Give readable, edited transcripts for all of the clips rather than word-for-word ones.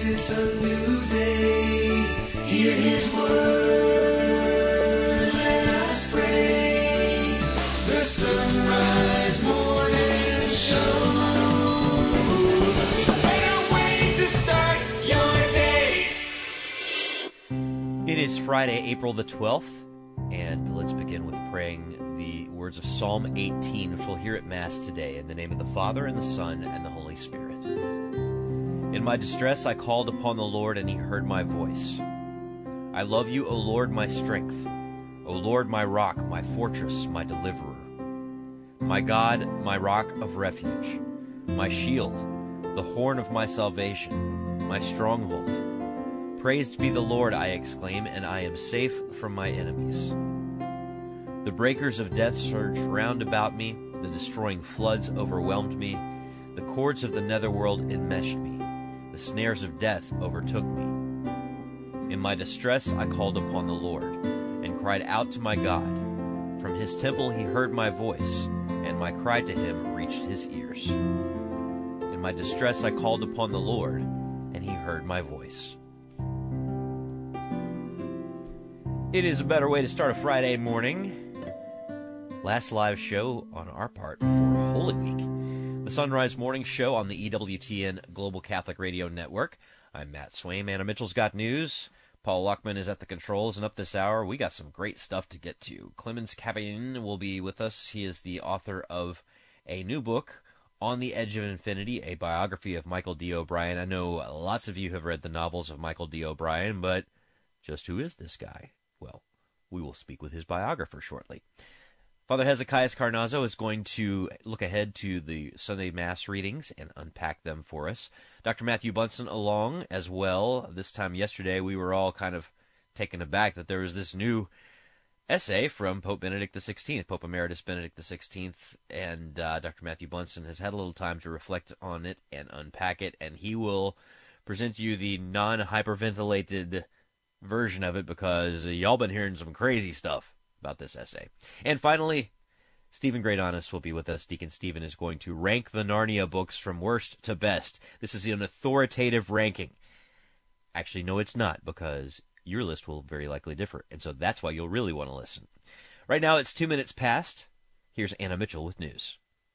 it's a new day. Hear his word, let us pray. The Sunrise Morning Show. Better way to start your day. It is Friday, April the 12th, and let's begin with praying the words of Psalm 18, which we'll hear at Mass today, in the name of the Father, and the Son, and the Holy Spirit. In my distress I called upon the Lord, and he heard my voice. I love you, O Lord, my strength, O Lord, my rock, my fortress, my deliverer. My God, my rock of refuge, my shield, the horn of my salvation, my stronghold. Praised be the Lord, I exclaim, and I am safe from my enemies. The breakers of death surged round about me, the destroying floods overwhelmed me, the cords of the netherworld enmeshed me, the snares of death overtook me. In my distress I called upon the Lord, and cried out to my God. From his temple he heard my voice, and my cry to him reached his ears. In my distress I called upon the Lord, and he heard my voice. It is a better way to start a Friday morning. Last live show on our part before Holy Week. The Sunrise Morning Show on the EWTN Global Catholic Radio Network. I'm Matt Swaim. Anna Mitchell's got news. Paul Luckman is at the controls, and up this hour, we got some great stuff to get to. Clemens Cavallin will be with us. He is the author of a new book, On the Edge of Infinity, a biography of Michael D. O'Brien. I know lots of you have read the novels of Michael D. O'Brien, but just who is this guy? Well, we will speak with his biographer shortly. Father Hezekiah Carnazzo is going to look ahead to the Sunday Mass readings and unpack them for us. Dr. Matthew Bunson along as well. This time yesterday, we were all kind of taken aback that there was this new essay from Pope Benedict XVI, Pope Emeritus Benedict XVI, and Dr. Matthew Bunson has had a little time to reflect on it and unpack it, and he will present to you the non-hyperventilated version of it because y'all been hearing some crazy stuff about this essay. And finally, Stephen Gradanis will be with us. Deacon Stephen is going to rank the Narnia books from worst to best. This is an authoritative ranking. Actually, no, it's not, because your list will very likely differ, and so that's why you'll really want to listen. Right now, it's 2 minutes past. Here's Anna Mitchell with news.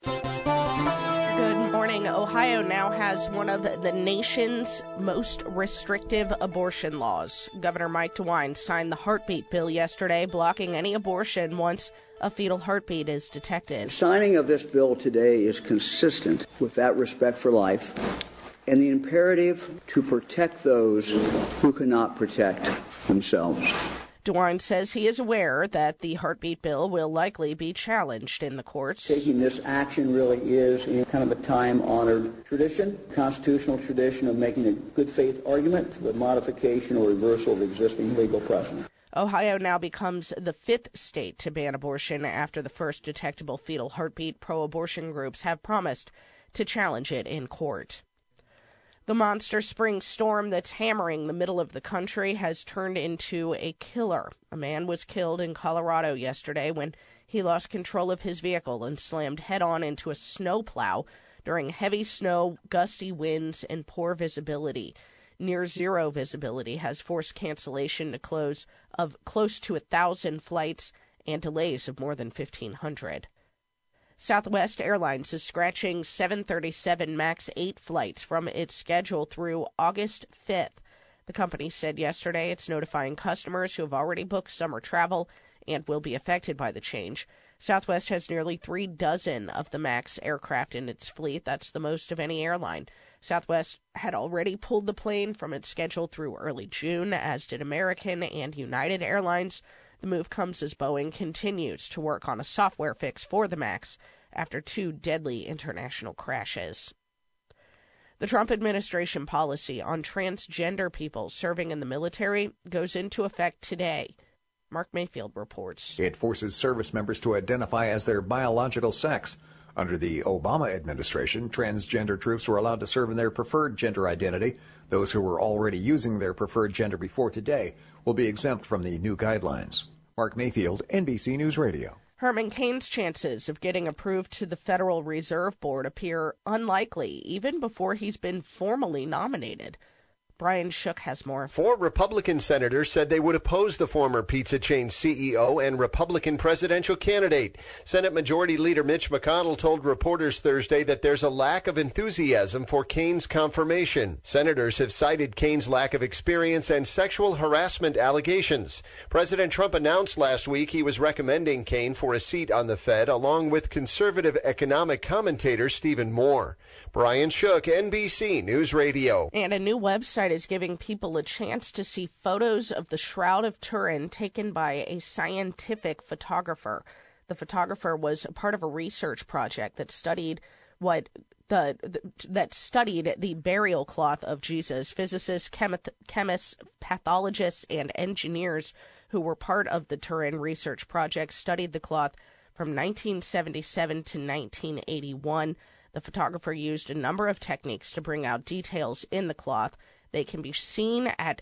Good morning. Ohio now has one of the nation's most restrictive abortion laws. Governor Mike DeWine signed the heartbeat bill yesterday, blocking any abortion once a fetal heartbeat is detected. The signing of this bill today is consistent with that respect for life and the imperative to protect those who cannot protect themselves. DeWine says he is aware that the heartbeat bill will likely be challenged in the courts. Taking this action really is kind of a time-honored tradition, constitutional tradition of making a good faith argument for the modification or reversal of existing legal precedent. Ohio now becomes the fifth state to ban abortion after the first detectable fetal heartbeat. Pro-abortion groups have promised to challenge it in court. The monster spring storm that's hammering the middle of the country has turned into a killer. A man was killed in Colorado yesterday when he lost control of his vehicle and slammed head-on into a snowplow during heavy snow, gusty winds, and poor visibility. Near-zero visibility has forced cancellation to close of close to 1,000 flights and delays of more than 1,500. Southwest Airlines is scratching 737 MAX 8 flights from its schedule through August 5th. The company said yesterday it's notifying customers who have already booked summer travel and will be affected by the change. Southwest has nearly 36 of the MAX aircraft in its fleet. That's the most of any airline. Southwest had already pulled the plane from its schedule through early June, as did American and United Airlines. The move comes as Boeing continues to work on a software fix for the MAX after 2 deadly international crashes. The Trump administration policy on transgender people serving in the military goes into effect today. Mark Mayfield reports. It forces service members to identify as their biological sex. Under the Obama administration, transgender troops were allowed to serve in their preferred gender identity. Those who were already using their preferred gender before today will be exempt from the new guidelines. Mark Mayfield, NBC News Radio. Herman Cain's chances of getting approved to the Federal Reserve Board appear unlikely, even before he's been formally nominated. Brian Shook has more. 4 Republican senators said they would oppose the former pizza chain CEO and Republican presidential candidate. Senate Majority Leader Mitch McConnell told reporters Thursday that there's a lack of enthusiasm for Cain's confirmation. Senators have cited Cain's lack of experience and sexual harassment allegations. President Trump announced last week he was recommending Cain for a seat on the Fed, along with conservative economic commentator Stephen Moore. Brian Shook, NBC News Radio. And a new website is giving people a chance to see photos of the Shroud of Turin taken by a scientific photographer. The photographer was part of a research project that studied the burial cloth of Jesus. Physicists, chemists, pathologists, and engineers who were part of the Turin research project studied the cloth from 1977 to 1981. The photographer used a number of techniques to bring out details in the cloth. They can be seen at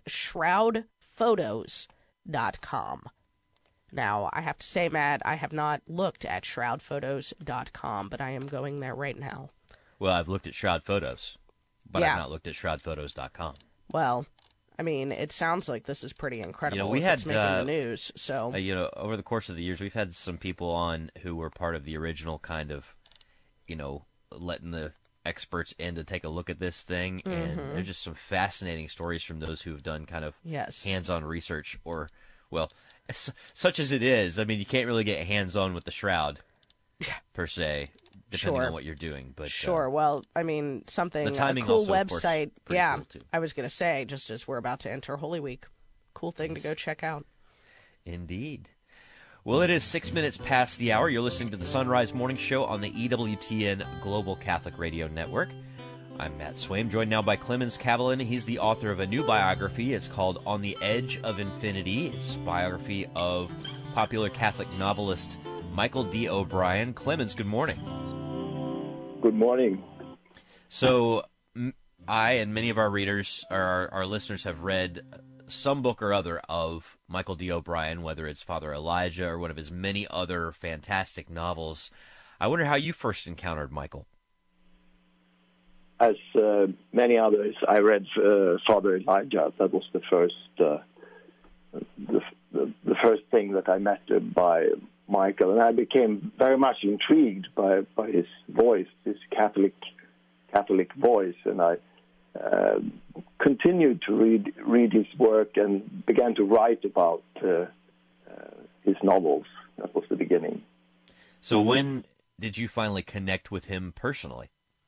shroudphotos.com. Now, I have to say, Matt, I have not looked at shroudphotos.com, but I am going there right now. Well, I've looked at Shroud Photos, but Yeah. I've not looked at shroudphotos.com. Well, I mean, it sounds like this is pretty incredible. We if had it's making the news. So, over the course of the years, we've had some people on who were part of the original kind of, letting the experts in to take a look at this thing, and there's just some fascinating stories from those who have done kind of hands-on research, or, well, such as it is. I mean, you can't really get hands-on with the Shroud, per se, depending on what you're doing. But well, I mean, a cool website. Yeah, cool too. I was going to say, just as we're about to enter Holy Week, cool thing to go check out. Indeed. Well, it is 6 minutes past the hour. You're listening to the Sunrise Morning Show on the EWTN Global Catholic Radio Network. I'm Matt Swaim, joined now by Clemens Kavalin. He's the author of a new biography. It's called On the Edge of Infinity. It's a biography of popular Catholic novelist Michael D. O'Brien. Clemens, good morning. Good morning. So I and many of our readers, our listeners, have read some book or other of Michael D. O'Brien, whether it's Father Elijah or one of his many other fantastic novels. I wonder how you first encountered Michael. As many others, I read Father Elijah. That was the first thing that I met by Michael, and I became very much intrigued by his voice, his Catholic voice, and I continued to read his work and began to write about his novels. That was the beginning. So when did you finally connect with him personally?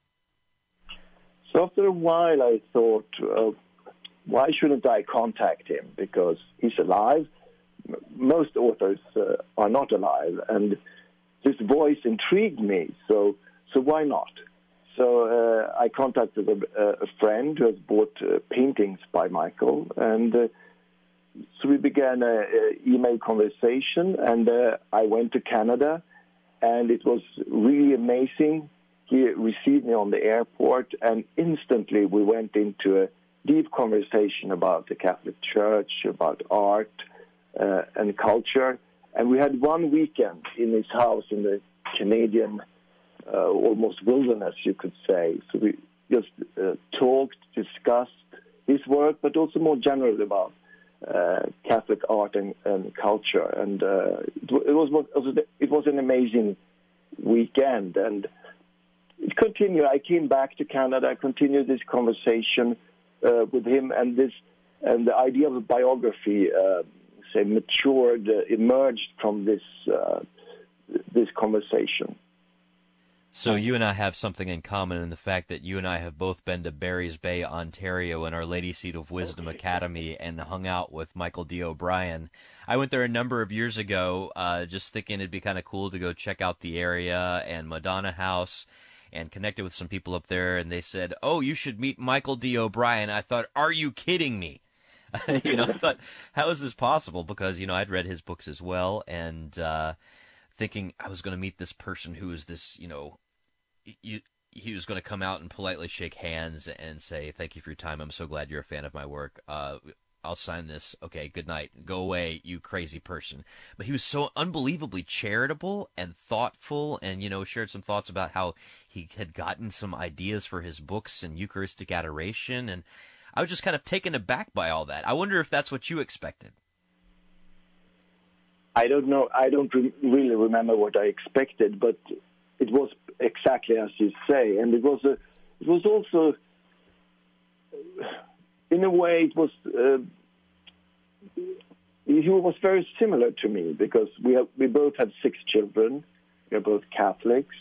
So after a while I thought, why shouldn't I contact him? Because he's alive. Most authors are not alive, and his voice intrigued me, so why not? So I contacted a friend who has bought paintings by Michael, and so we began an email conversation, and I went to Canada, and it was really amazing. He received me on the airport, and instantly we went into a deep conversation about the Catholic Church, about art and culture, and we had one weekend in his house in the Canadian almost wilderness, you could say. So we just talked, discussed his work, but also more generally about Catholic art and culture. And it was an amazing weekend, and it continued. I came back to Canada. I continued this conversation with him, and the idea of a biography emerged from this conversation. So you and I have something in common in the fact that you and I have both been to Barry's Bay, Ontario, and Our Lady Seat of Wisdom Academy, and hung out with Michael D. O'Brien. I went there a number of years ago, just thinking it'd be kind of cool to go check out the area and Madonna House, and connected with some people up there, and they said, "Oh, you should meet Michael D. O'Brien." I thought, "Are you kidding me?" I thought, how is this possible? Because, I'd read his books as well, and thinking I was going to meet this person who is this, he was going to come out and politely shake hands and say, "Thank you for your time. I'm so glad you're a fan of my work. I'll sign this. Okay, good night. Go away, you crazy person." But he was so unbelievably charitable and thoughtful, and, shared some thoughts about how he had gotten some ideas for his books and Eucharistic adoration. And I was just kind of taken aback by all that. I wonder if that's what you expected. I don't know. I don't really remember what I expected, but it was exactly as you say, and it was also, in a way, it was. He was very similar to me because we both had 6 children. We are both Catholics.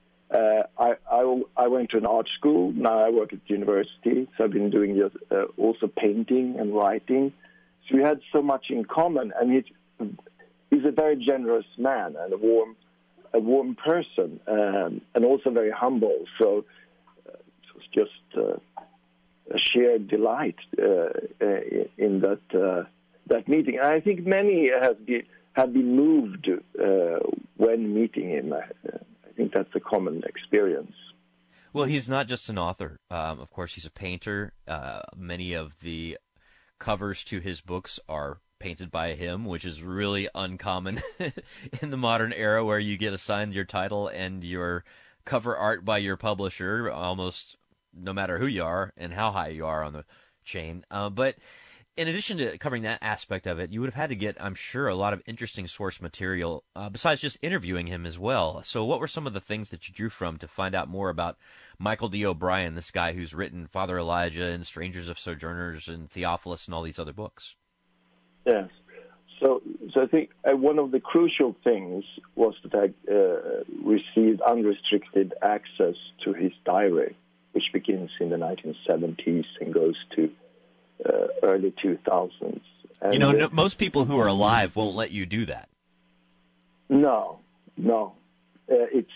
I went to an art school. Now I work at university, so I've been doing also painting and writing. So we had so much in common, and he's a very generous man and a warm person, and also very humble. So it was just a shared delight in that meeting. And I think many have been moved when meeting him. I think that's a common experience. Well, he's not just an author. Of course, he's a painter. Many of the covers to his books are painted by him, which is really uncommon in the modern era, where you get assigned your title and your cover art by your publisher, almost no matter who you are and how high you are on the chain. But in addition to covering that aspect of it, you would have had to get, I'm sure, a lot of interesting source material besides just interviewing him as well. So what were some of the things that you drew from to find out more about Michael D. O'Brien, this guy who's written Father Elijah and Strangers of Sojourners and Theophilus and all these other books? Yes. So I think one of the crucial things was that I received unrestricted access to his diary, which begins in the 1970s and goes to early 2000s. And, most people who are alive won't let you do that. No. This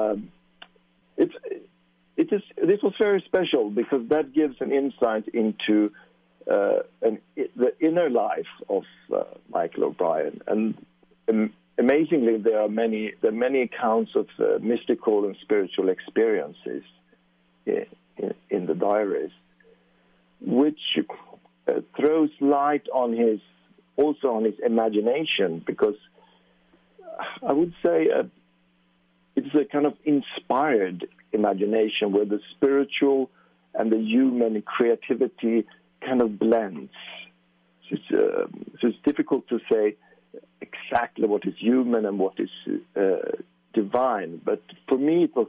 was very special because that gives an insight into the inner life of Michael O'Brien. And amazingly, there are many accounts of mystical and spiritual experiences in the diaries, which throws light on his imagination, because I would say it's a kind of inspired imagination where the spiritual and the human creativity kind of blends. So it's difficult to say exactly what is human and what is divine, but for me it was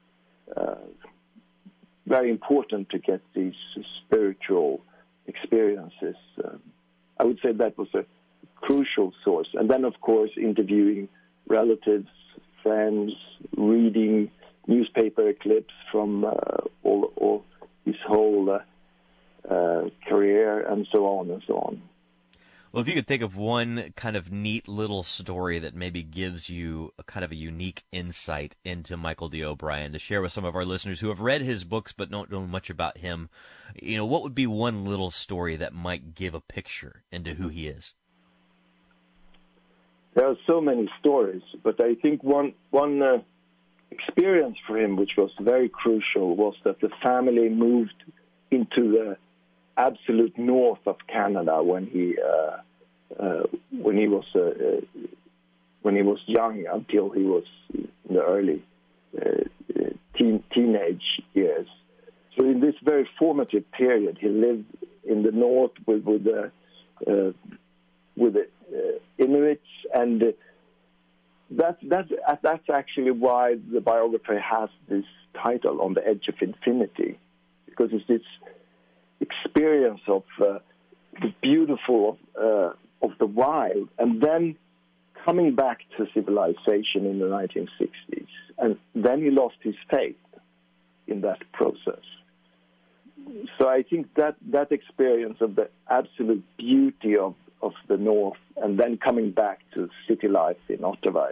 very important to get these spiritual experiences. I would say that was a crucial source. And then, of course, interviewing relatives, friends, reading newspaper clips from all his whole career, and so on and so on. Well, if you could think of one kind of neat little story that maybe gives you a kind of a unique insight into Michael D. O'Brien to share with some of our listeners who have read his books but don't know much about him, what would be one little story that might give a picture into who he is? There are so many stories, but I think one experience for him which was very crucial was that the family moved into the absolute north of Canada when he was young, until he was in the early teenage years. So in this very formative period, he lived in the north with the Inuits, and that's actually why the biography has this title, On the Edge of Infinity, because it's this experience of the beautiful of the wild, and then coming back to civilization in the 1960s, and then he lost his faith in that process. So I think that experience of the absolute beauty of the North, and then coming back to city life in Ottawa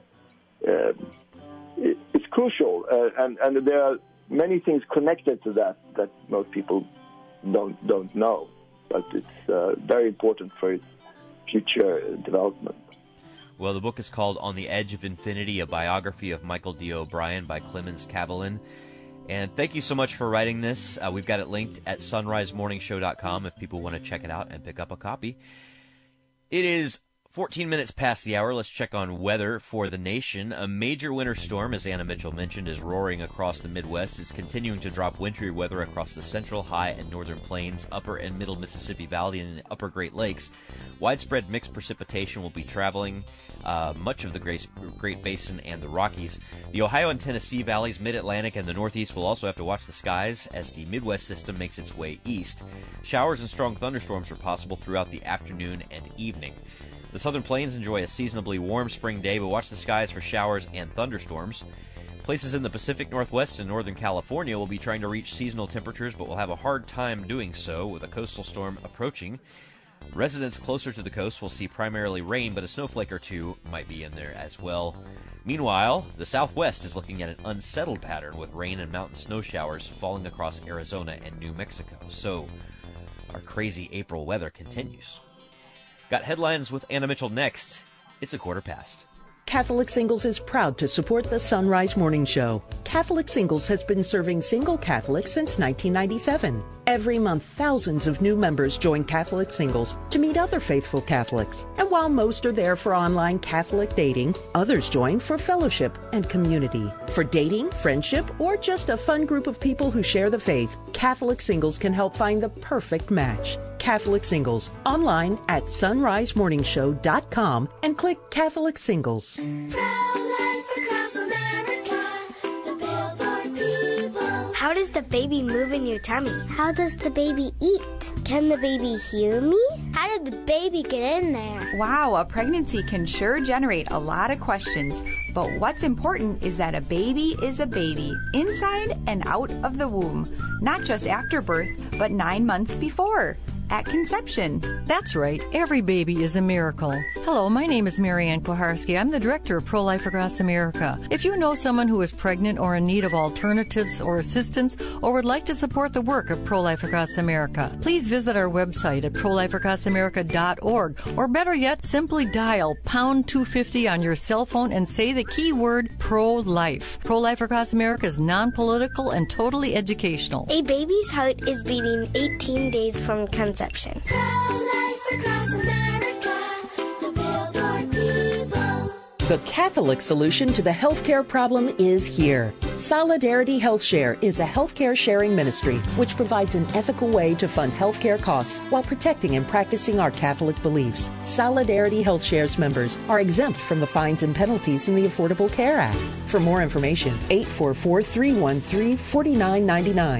it's crucial, and there are many things connected to that most people don't know, but it's very important for its future development. Well, the book is called On the Edge of Infinity, a biography of Michael D. O'Brien by Clemens Kavelin. And thank you so much for writing this. We've got it linked at sunrisemorningshow.com if people want to check it out and pick up a copy. It is 14 minutes past the hour. Let's check on weather for the nation. A major winter storm, as Anna Mitchell mentioned, is roaring across the Midwest. It's continuing to drop wintry weather across the central, high, and northern plains, upper and middle Mississippi Valley, and the upper Great Lakes. Widespread mixed precipitation will be traveling much of the Great Basin and the Rockies. The Ohio and Tennessee valleys, mid-Atlantic, and the Northeast will also have to watch the skies as the Midwest system makes its way east. Showers and strong thunderstorms are possible throughout the afternoon and evening. The Southern Plains enjoy a seasonably warm spring day, but watch the skies for showers and thunderstorms. Places in the Pacific Northwest and Northern California will be trying to reach seasonal temperatures, but will have a hard time doing so with a coastal storm approaching. Residents closer to the coast will see primarily rain, but a snowflake or two might be in there as well. Meanwhile, the Southwest is looking at an unsettled pattern with rain and mountain snow showers falling across Arizona and New Mexico. So, our crazy April weather continues. Got headlines with Anna Mitchell next. It's 1:15. Catholic Singles is proud to support the Sunrise Morning Show. Catholic Singles has been serving single Catholics since 1997. Every month, thousands of new members join Catholic Singles to meet other faithful Catholics. And while most are there for online Catholic dating, others join for fellowship and community. For dating, friendship, or just a fun group of people who share the faith, Catholic Singles can help find the perfect match. Catholic Singles, online at sunrisemorningshow.com and click Catholic Singles. How does the baby move in your tummy? How does the baby eat? Can the baby hear me? How did the baby get in there? Wow, a pregnancy can sure generate a lot of questions. But what's important is that a baby is a baby, inside and out of the womb. Not just after birth, but 9 months before. At conception. That's right. Every baby is a miracle. Hello, my name is Marianne Koharski. I'm the director of Pro-Life Across America. If you know someone who is pregnant or in need of alternatives or assistance or would like to support the work of Pro-Life Across America, please visit our website at prolifeacrossamerica.org, or better yet, simply dial pound 250 on your cell phone and say the keyword pro-life. Pro-Life Across America is non-political and totally educational. A baby's heart is beating 18 days from conception. Pro-life across America, the Billboard people. The Catholic solution to the healthcare problem is here. Solidarity Health Share is a healthcare sharing ministry which provides an ethical way to fund healthcare costs while protecting and practicing our Catholic beliefs. Solidarity Health Share's members are exempt from the fines and penalties in the Affordable Care Act. For more information, 844-313-4999,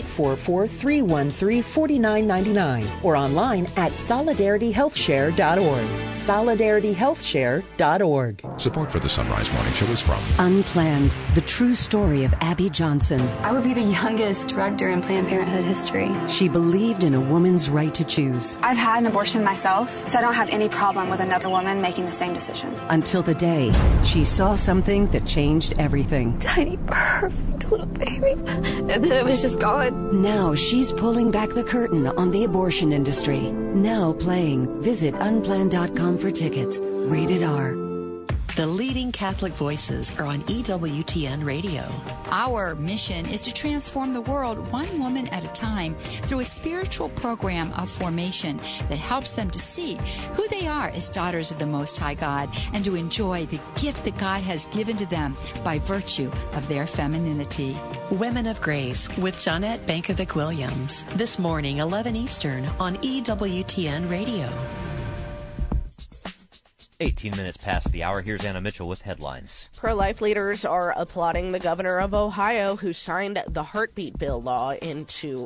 844-313-4999, or online at solidarityhealthshare.org. solidarityhealthshare.org. Support for the Sunrise Morning Show is from Unplanned, the true story of Abby Johnson. I would be the youngest director in Planned Parenthood history. She believed in a woman's right to choose. I've had an abortion myself, so I don't have any problem with another woman making the same decision. Until the day she saw something that changed everything. Tiny, perfect little baby. And then it was just gone. Now she's pulling back the curtain on the abortion industry. Now playing. Visit unplanned.com for tickets. Rated R. The leading Catholic voices are on EWTN Radio. Our mission is to transform the world one woman at a time through a spiritual program of formation that helps them to see who they are as daughters of the Most High God and to enjoy the gift that God has given to them by virtue of their femininity. Women of Grace with Jeanette Bankovic-Williams. This morning, 11 Eastern on EWTN Radio. 18 minutes past the hour. Here's Anna Mitchell with headlines. Pro-life leaders are applauding the governor of Ohio who signed the heartbeat bill into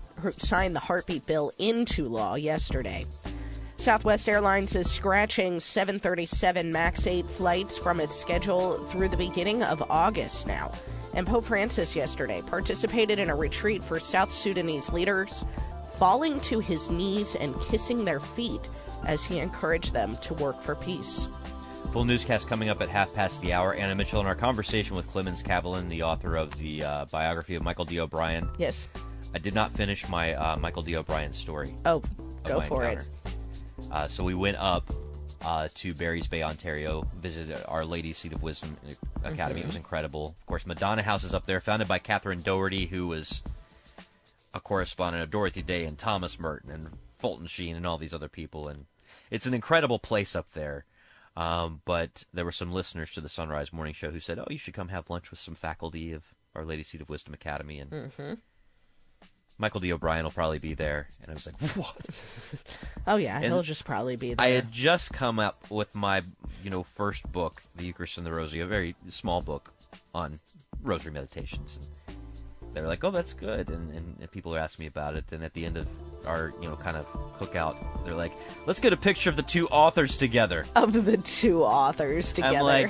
law yesterday. Southwest Airlines is scratching 737 MAX 8 flights from its schedule through the beginning of August now. And Pope Francis yesterday participated in a retreat for South Sudanese leaders, falling to his knees and kissing their feet as he encouraged them to work for peace. Full newscast coming up at 1:30. Anna Mitchell in our conversation with Clemens Cavalin, the author of the biography of Michael D. O'Brien. Yes. I did not finish my Michael D. O'Brien story. Oh, go for encounter. it. So we went up to Barry's Bay, Ontario, visited Our Lady Seat of Wisdom Academy. It was incredible. Of course, Madonna House is up there, founded by Catherine Doherty, who was a correspondent of Dorothy Day and Thomas Merton and Fulton Sheen and all these other people. And It's an incredible place up there. But there were some listeners to the Sunrise Morning Show who said, "Oh, you should come have lunch with some faculty of Our Lady Seat of Wisdom Academy." And Michael D. O'Brien will probably be there. And I was like, what? Oh, yeah, and he'll just probably be there. I had just come up with my, first book, The Eucharist and the Rosary, a very small book on rosary meditations. And they were like, oh, that's good. And people are asking me about it. And at the end of our, kind of cookout, they're like, let's get a picture of the two authors together. Of the two authors together. I'm like,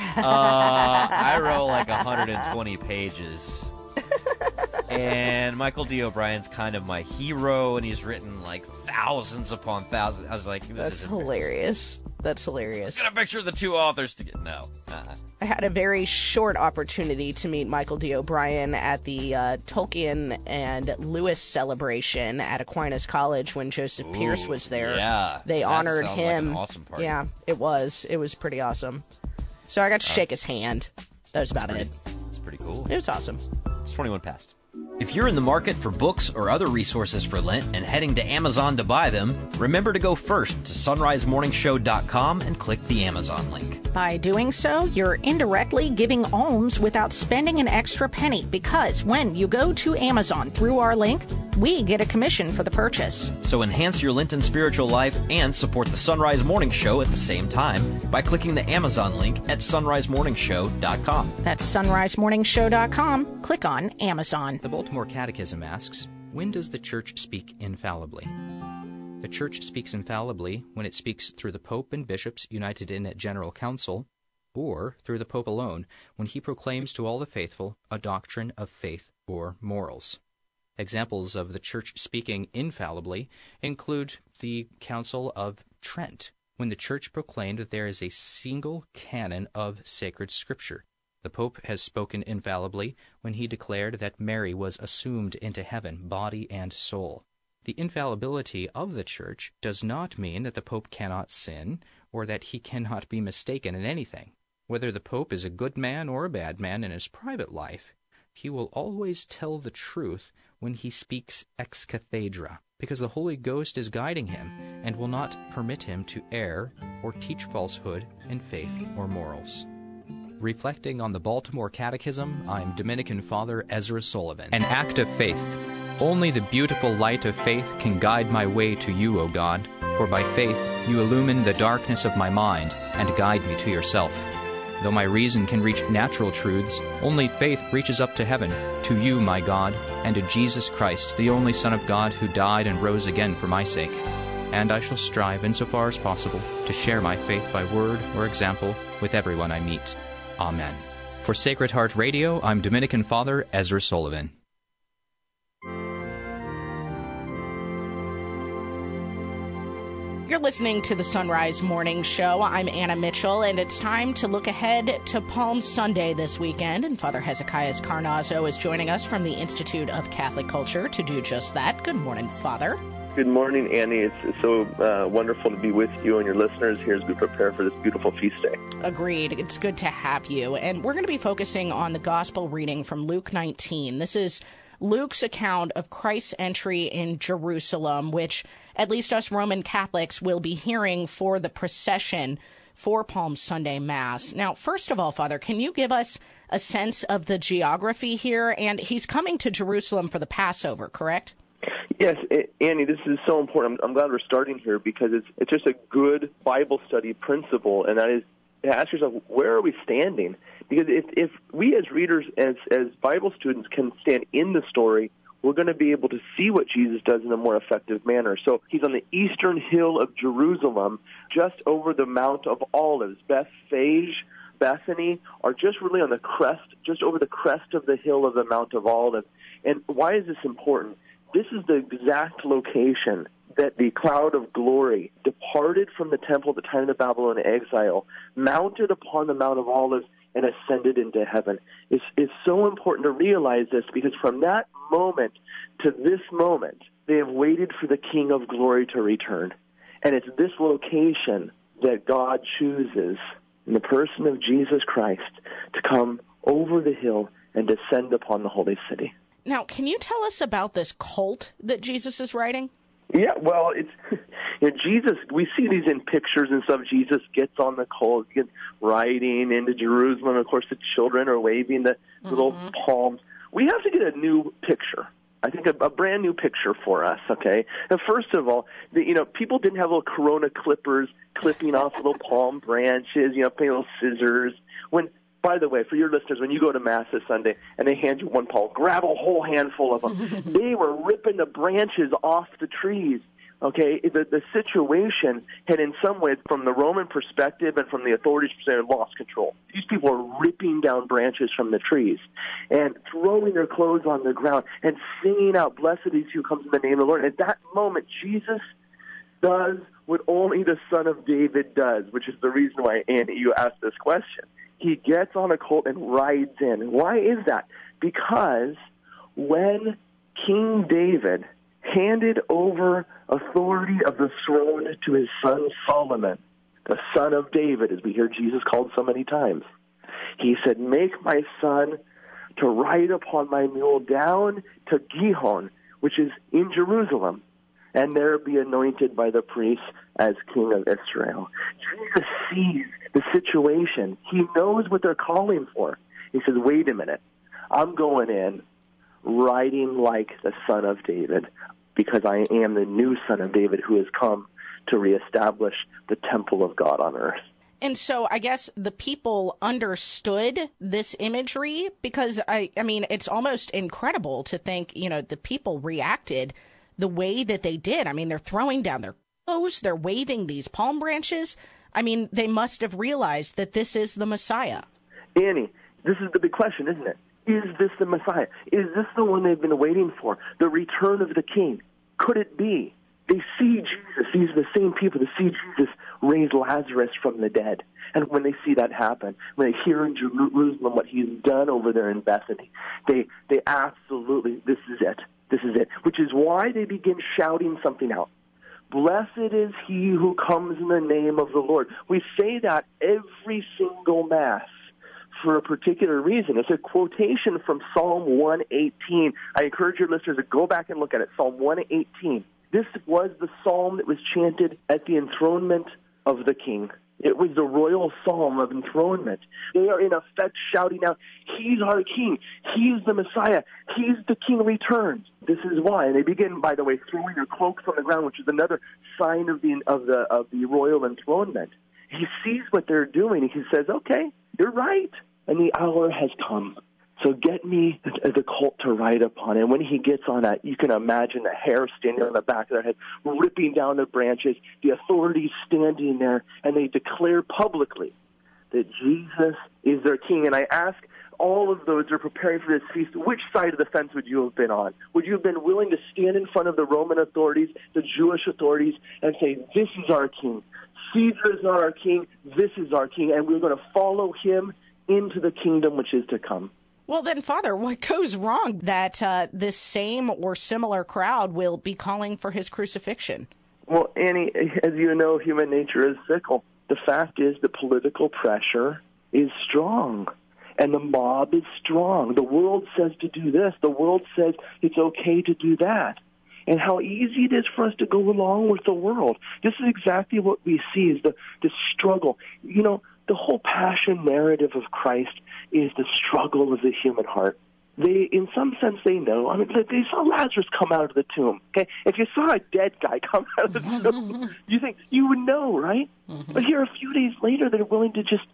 I wrote like 120 pages. And Michael D. O'Brien's kind of my hero, and he's written like thousands upon thousands. I was like, That's hilarious. That's hilarious. Let's get a picture of the two authors together. No. I had a very short opportunity to meet Michael D. O'Brien at the Tolkien and Lewis celebration at Aquinas College when Joseph Pierce was there. Yeah. They honored him. Like an awesome party. Yeah, it was. It was pretty awesome. So I got to shake his hand. That was about it. It's pretty cool. It was awesome. It's 21 past. If you're in the market for books or other resources for Lent and heading to Amazon to buy them, remember to go first to sunrisemorningshow.com and click the Amazon link. By doing so, you're indirectly giving alms without spending an extra penny, because when you go to Amazon through our link, we get a commission for the purchase. So enhance your Lenten spiritual life and support the Sunrise Morning Show at the same time by clicking the Amazon link at sunrisemorningshow.com. That's sunrisemorningshow.com. Click on Amazon. The Baltimore Catechism asks, when does the Church speak infallibly? The Church speaks infallibly when it speaks through the Pope and bishops united in a general council, or through the Pope alone when he proclaims to all the faithful a doctrine of faith or morals. Examples of the Church speaking infallibly include the Council of Trent, when the Church proclaimed that there is a single canon of sacred Scripture. The Pope has spoken infallibly when he declared that Mary was assumed into heaven, body and soul. The infallibility of the Church does not mean that the Pope cannot sin, or that he cannot be mistaken in anything. Whether the Pope is a good man or a bad man in his private life, he will always tell the truth when he speaks ex cathedra, because the Holy Ghost is guiding him and will not permit him to err or teach falsehood in faith or morals. Reflecting on the Baltimore Catechism, I'm Dominican Father Ezra Sullivan. An act of faith. Only the beautiful light of faith can guide my way to you, O God, for by faith you illumine the darkness of my mind and guide me to yourself. Though my reason can reach natural truths, only faith reaches up to heaven, to you, my God, and to Jesus Christ, the only Son of God who died and rose again for my sake. And I shall strive, insofar as possible, to share my faith by word or example with everyone I meet. Amen. For Sacred Heart Radio, I'm Dominican Father Ezra Sullivan. You're listening to the Sunrise Morning Show. I'm Anna Mitchell, and it's time to look ahead to Palm Sunday this weekend. And Father Hezekiah Carnazzo is joining us from the Institute of Catholic Culture to do just that. Good morning, Father. Good morning, Annie. It's so wonderful to be with you and your listeners here as we prepare for this beautiful feast day. Agreed. It's good to have you. And we're going to be focusing on the gospel reading from Luke 19. This is Luke's account of Christ's entry in Jerusalem, which at least us Roman Catholics will be hearing for the procession for Palm Sunday Mass. Now, first of all, Father, can you give us a sense of the geography here? And he's coming to Jerusalem for the Passover, correct? Yes, Annie, this is so important. I'm glad we're starting here because it's just a good Bible study principle, and that is to ask yourself, where are we standing? Because if we as readers, as Bible students can stand in the story, we're going to be able to see what Jesus does in a more effective manner. So he's on the eastern hill of Jerusalem, just over the Mount of Olives. Bethphage, Bethany are just really on the crest, just over the crest of the hill of the Mount of Olives. And why is this important? This is the exact location that the cloud of glory departed from the temple at the time of the Babylonian exile, mounted upon the Mount of Olives, and ascended into heaven. It's so important to realize this because from that moment to this moment, they have waited for the King of Glory to return. And it's this location that God chooses in the person of Jesus Christ to come over the hill and descend upon the holy city. Now, can you tell us about this cult that Jesus is writing? Yeah, well, Jesus, we see these in pictures and stuff. Jesus gets on the colt, gets riding into Jerusalem. Of course, the children are waving the little palms. We have to get a new picture. I think a brand new picture for us, okay? And first of all, people didn't have little Corona clippers clipping off little palm branches, putting little scissors. By the way, for your listeners, when you go to Mass this Sunday and they hand you one palm, grab a whole handful of them. They were ripping the branches off the trees. Okay, the situation had in some ways, from the Roman perspective and from the authorities' perspective, lost control. These people are ripping down branches from the trees and throwing their clothes on the ground and singing out, "Blessed is he who comes in the name of the Lord." At that moment, Jesus does what only the Son of David does, which is the reason why, Annie, you asked this question. He gets on a colt and rides in. Why is that? Because when King David handed over authority of the throne to his son Solomon, the son of David, as we hear Jesus called so many times, he said, "Make my son to ride upon my mule down to Gihon," which is in Jerusalem, "and there be anointed by the priests as king of Israel." Jesus sees the situation. He knows what they're calling for. He says, "Wait a minute. I'm going in riding like the son of David, because I am the new Son of David who has come to reestablish the temple of God on earth." And so I guess the people understood this imagery, because, I mean, it's almost incredible to think, the people reacted the way that they did. I mean, they're throwing down their clothes, they're waving these palm branches. I mean, they must have realized that this is the Messiah. Annie, this is the big question, isn't it? Is this the Messiah? Is this the one they've been waiting for? The return of the King? Could it be? They see Jesus. These are the same people that see Jesus raise Lazarus from the dead. And when they see that happen, when they hear in Jerusalem what he's done over there in Bethany, they absolutely, this is it. This is it. Which is why they begin shouting something out. "Blessed is he who comes in the name of the Lord." We say that every single Mass for a particular reason. It's a quotation from Psalm 118. I encourage your listeners to go back and look at it. Psalm 118. This was the psalm that was chanted at the enthronement of the king. It was the royal psalm of enthronement. They are in effect shouting out, "He's our king. He's the Messiah. He's the king returns." This is why. And they begin, by the way, throwing their cloaks on the ground, which is another sign of the royal enthronement. He sees what they're doing, and he says, "Okay, you're right, and the hour has come. So get me the colt to ride upon." And when he gets on that, you can imagine the hair standing on the back of their head, ripping down the branches, the authorities standing there, and they declare publicly that Jesus is their king. And I ask all of those who are preparing for this feast, which side of the fence would you have been on? Would you have been willing to stand in front of the Roman authorities, the Jewish authorities, and say, "This is our king. Caesar is not our king. This is our king, and we're going to follow him into the kingdom which is to come"? Well, then, Father, what goes wrong that this same or similar crowd will be calling for his crucifixion? Well, Annie, as you know, human nature is fickle. The fact is the political pressure is strong, and the mob is strong. The world says to do this. The world says it's okay to do that. And how easy it is for us to go along with the world. This is exactly what we see is the struggle. The whole passion narrative of Christ is the struggle of the human heart. In some sense, they know. I mean, they saw Lazarus come out of the tomb. Okay, if you saw a dead guy come out of the tomb, you would know, right? Mm-hmm. But here, a few days later, they're willing to just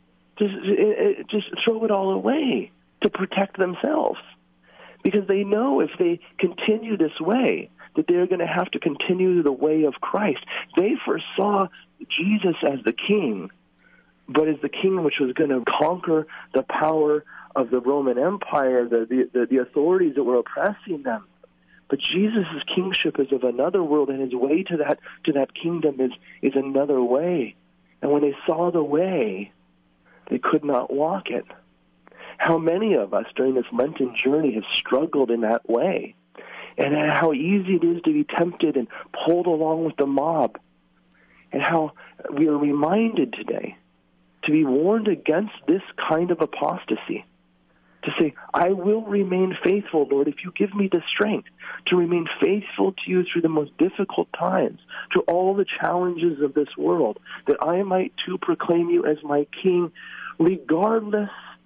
throw it all away to protect themselves, because they know if they continue this way, that they're going to have to continue the way of Christ. They foresaw Jesus as the king, but as the king which was going to conquer the power of the Roman Empire, the authorities that were oppressing them. But Jesus' kingship is of another world, and his way to that kingdom is another way. And when they saw the way, they could not walk it. How many of us during this Lenten journey have struggled in that way? And how easy it is to be tempted and pulled along with the mob. And how we are reminded today to be warned against this kind of apostasy. to say, I will remain faithful, Lord, if you give me the strength to remain faithful to you through the most difficult times, to all the challenges of this world, that I might too proclaim you as my King, regardless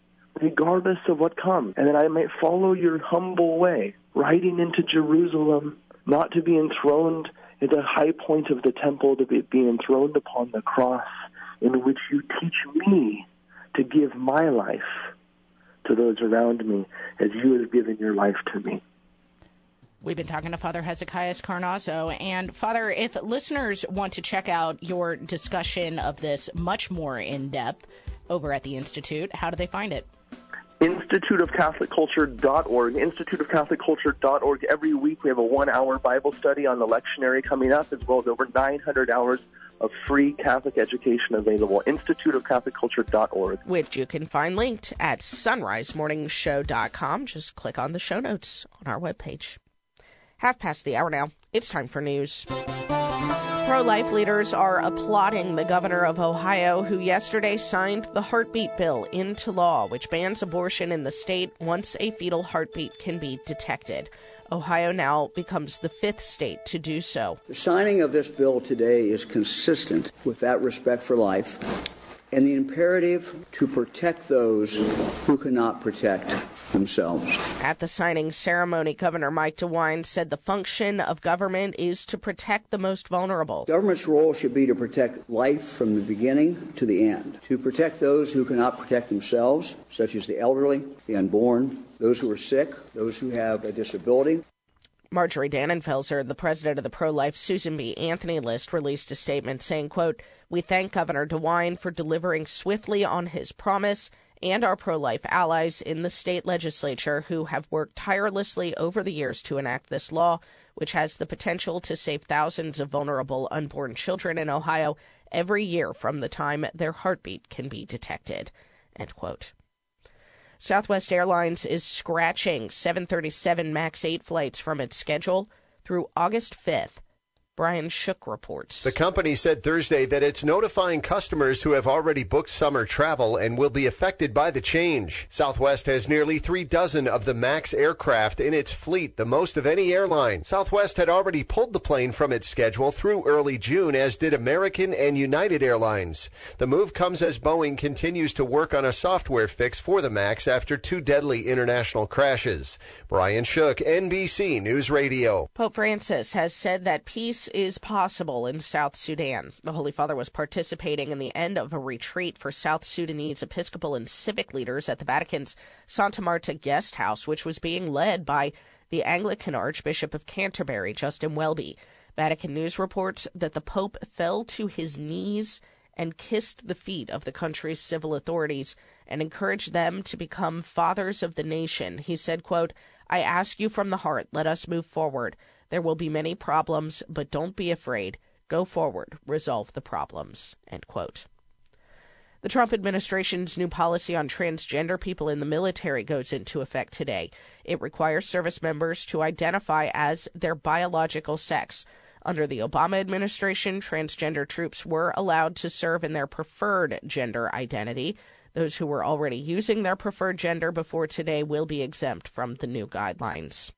of what comes, and that I might follow your humble way, riding into Jerusalem, not to be enthroned at the high point of the temple, to be enthroned upon the cross, in which you teach me to give my life to those around me as you have given your life to me. We've been talking to Father Hezekiah Carnazzo. And, Father, if listeners want to check out your discussion of this much more in depth over at the Institute, how do they find it? InstituteofCatholicCulture.org. InstituteofCatholicCulture.org. Every week we have a 1-hour Bible study on the lectionary coming up, as well as over 900 hours of free Catholic education available. InstituteofCatholicCulture.org. Which you can find linked at sunrisemorningshow.com. Just click on the show notes on our webpage. 1:30 now. It's time for news. Pro-life leaders are applauding the governor of Ohio, who yesterday signed the heartbeat bill into law, which bans abortion in the state once a fetal heartbeat can be detected. Ohio now becomes the 5th state to do so. The signing of this bill today is consistent with that respect for life and the imperative to protect those who cannot protect themselves. At the signing ceremony, Governor Mike DeWine said the function of government is to protect the most vulnerable. Government's role should be to protect life from the beginning to the end, to protect those who cannot protect themselves, such as the elderly, the unborn, those who are sick, those who have a disability. Marjorie Dannenfelser, the president of the pro-life Susan B. Anthony list, released a statement saying, quote, "We thank Governor DeWine for delivering swiftly on his promise and our pro-life allies in the state legislature who have worked tirelessly over the years to enact this law, which has the potential to save thousands of vulnerable unborn children in Ohio every year from the time their heartbeat can be detected." End quote. Southwest Airlines is scratching 737 MAX 8 flights from its schedule through August 5th. Brian Shook reports. The company said Thursday that it's notifying customers who have already booked summer travel and will be affected by the change. Southwest has nearly 36 of the MAX aircraft in its fleet, the most of any airline. Southwest had already pulled the plane from its schedule through early June, as did American and United Airlines. The move comes as Boeing continues to work on a software fix for the MAX after 2 deadly international crashes. Brian Shook, NBC News Radio. Pope Francis has said that peace is possible in South Sudan. The Holy Father was participating in the end of a retreat for South Sudanese Episcopal and civic leaders at the Vatican's Santa Marta guest house, which was being led by the Anglican Archbishop of Canterbury, Justin Welby. Vatican News reports that the Pope fell to his knees and kissed the feet of the country's civil authorities and encouraged them to become fathers of the nation. He said, quote, "I ask you from the heart, let us move forward. There will be many problems, but don't be afraid. Go forward. Resolve the problems." End quote. The Trump administration's new policy on transgender people in the military goes into effect today. It requires service members to identify as their biological sex. Under the Obama administration, transgender troops were allowed to serve in their preferred gender identity. Those who were already using their preferred gender before today will be exempt from the new guidelines.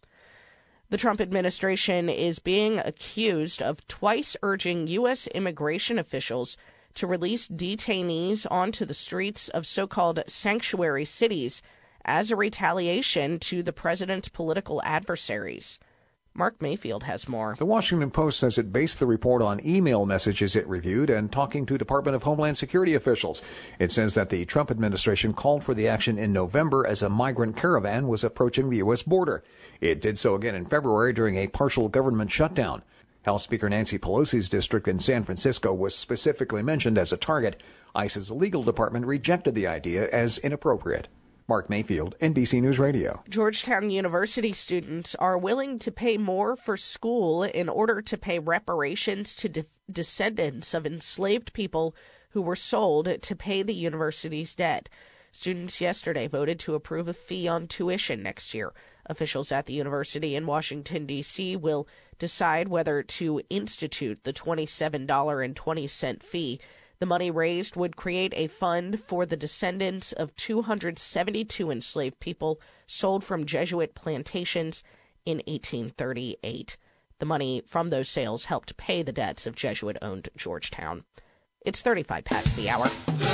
The Trump administration is being accused of twice urging U.S. immigration officials to release detainees onto the streets of so-called sanctuary cities as a retaliation to the president's political adversaries. Mark Mayfield has more. The Washington Post says it based the report on email messages it reviewed and talking to Department of Homeland Security officials. It says that the Trump administration called for the action in November as a migrant caravan was approaching the U.S. border. It did so again in February during a partial government shutdown. House Speaker Nancy Pelosi's district in San Francisco was specifically mentioned as a target. ICE's legal department rejected the idea as inappropriate. Mark Mayfield, NBC News Radio. Georgetown University students are willing to pay more for school in order to pay reparations to descendants of enslaved people who were sold to pay the university's debt. Students yesterday voted to approve a fee on tuition next year. Officials at the university in Washington, D.C. will decide whether to institute the $27.20 fee. The money raised would create a fund for the descendants of 272 enslaved people sold from Jesuit plantations in 1838. The money from those sales helped pay the debts of Jesuit-owned Georgetown. It's 35 past the hour. The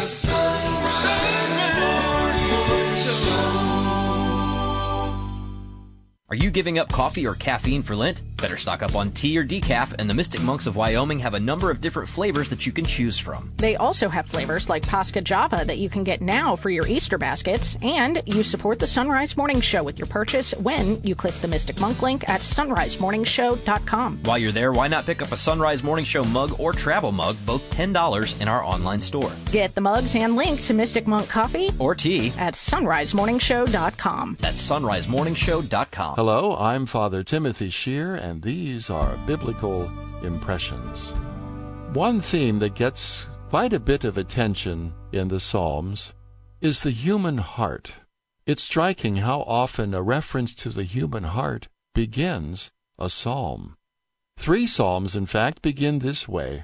Sunrise Morning Show. Are you giving up coffee or caffeine for Lent? Better stock up on tea or decaf, and the Mystic Monks of Wyoming have a number of different flavors that you can choose from. They also have flavors like Posca Java that you can get now for your Easter baskets, and you support the Sunrise Morning Show with your purchase when you click the Mystic Monk link at sunrisemorningshow.com. While you're there, why not pick up a Sunrise Morning Show mug or travel mug, both $10 in our online store. Get the mugs and link to Mystic Monk coffee or tea at sunrisemorningshow.com. That's sunrisemorningshow.com. Hello, I'm Father Timothy Shear, and these are Biblical Impressions. One theme that gets quite a bit of attention in the Psalms is the human heart. It's striking how often a reference to the human heart begins a psalm. 3 psalms, in fact, begin this way: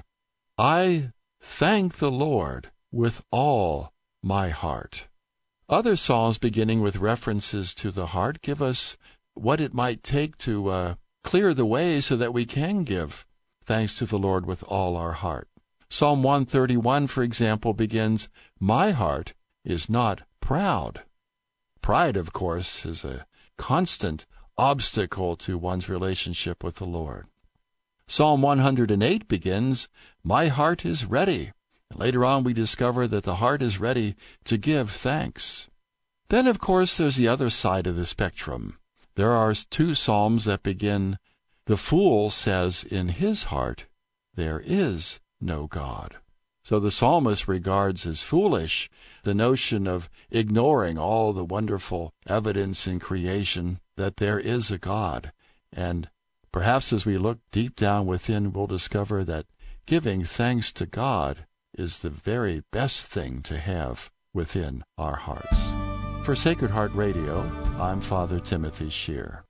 I thank the Lord with all my heart. Other psalms beginning with references to the heart give us what it might take to clear the way so that we can give thanks to the Lord with all our heart. Psalm 131, for example, begins, My heart is not proud. Pride, of course, is a constant obstacle to one's relationship with the Lord. Psalm 108 begins, My heart is ready. And later on we discover that the heart is ready to give thanks. Then, of course, there's the other side of the spectrum. There are 2 psalms that begin, The fool says in his heart, There is no God. So the psalmist regards as foolish the notion of ignoring all the wonderful evidence in creation that there is a God. And perhaps as we look deep down within, we'll discover that giving thanks to God is the very best thing to have within our hearts. For Sacred Heart Radio, I'm Father Timothy Shear.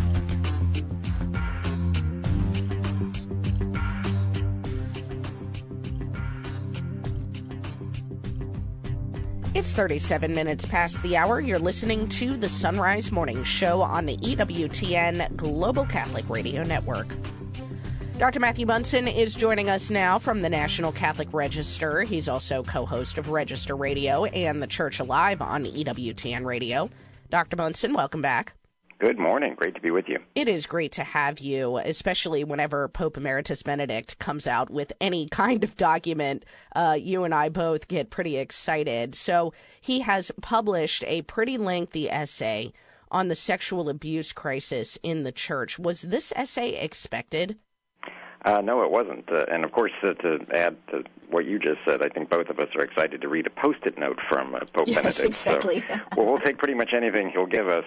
It's 37 minutes past the hour. You're listening to the Sunrise Morning Show on the EWTN Global Catholic Radio Network. Dr. Matthew Bunson is joining us now from the National Catholic Register. He's also co-host of Register Radio and The Church Alive on EWTN Radio. Dr. Bunson, welcome back. Good morning. Great to be with you. It is great to have you, especially whenever Pope Emeritus Benedict comes out with any kind of document. You and I both get pretty excited. So he has published a pretty lengthy essay on the sexual abuse crisis in the church. Was this essay expected? No, it wasn't. And, of course, to add to what you just said, I think both of us are excited to read a Post-it note from Pope Benedict. Yes, exactly. So, well, we'll take pretty much anything he'll give us.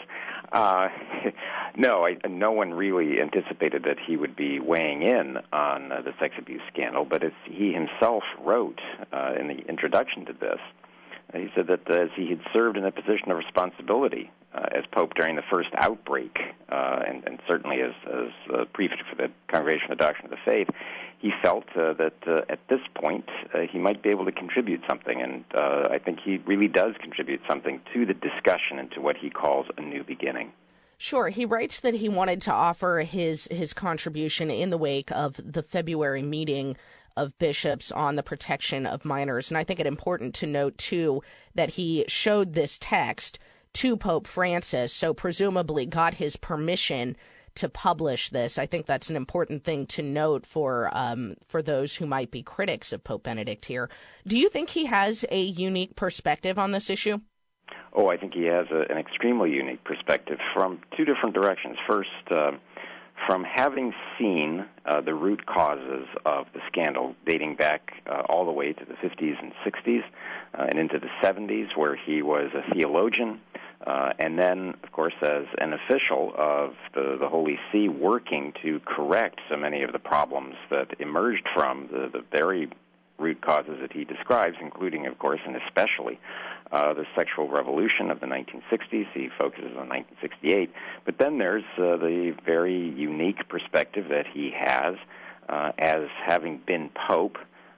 No one really anticipated that he would be weighing in on the sex abuse scandal, but as he himself wrote in the introduction to this, he said that as he had served in a position of responsibility as Pope during the first outbreak, and certainly as prefect for the Congregation of the Doctrine of the Faith, he felt that at this point he might be able to contribute something, and I think he really does contribute something to the discussion and to what he calls a new beginning. Sure. He writes that he wanted to offer his contribution in the wake of the February meeting of bishops on the protection of minors. And I think it's important to note, too, that he showed this text to Pope Francis, so presumably got his permission to publish this. I think that's an important thing to note for those who might be critics of Pope Benedict here. Do you think he has a unique perspective on this issue? Oh, I think he has an extremely unique perspective from 2 different directions. First, from having seen the root causes of the scandal dating back all the way to the 50s and 60s and into the 70s, where he was a theologian, and then, of course, as an official of the Holy See, working to correct so many of the problems that emerged from the very root causes that he describes, including, of course, and especially the sexual revolution of the 1960s. He focuses on 1968. But then there's the very unique perspective that he has as having been Pope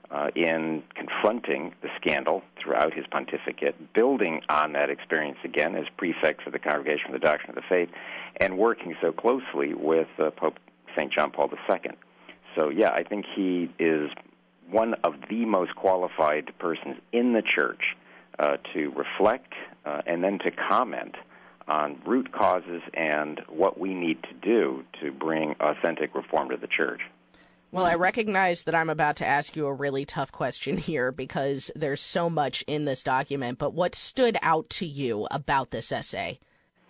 in confronting the scandal throughout his pontificate, building on that experience again as prefect for the Congregation for the Doctrine of the Faith, and working so closely with Pope St. John Paul II. So, yeah, I think he is one of the most qualified persons in the Church to reflect and then to comment on root causes and what we need to do to bring authentic reform to the Church. Well, I recognize that I'm about to ask you a really tough question here because there's so much in this document, but what stood out to you about this essay?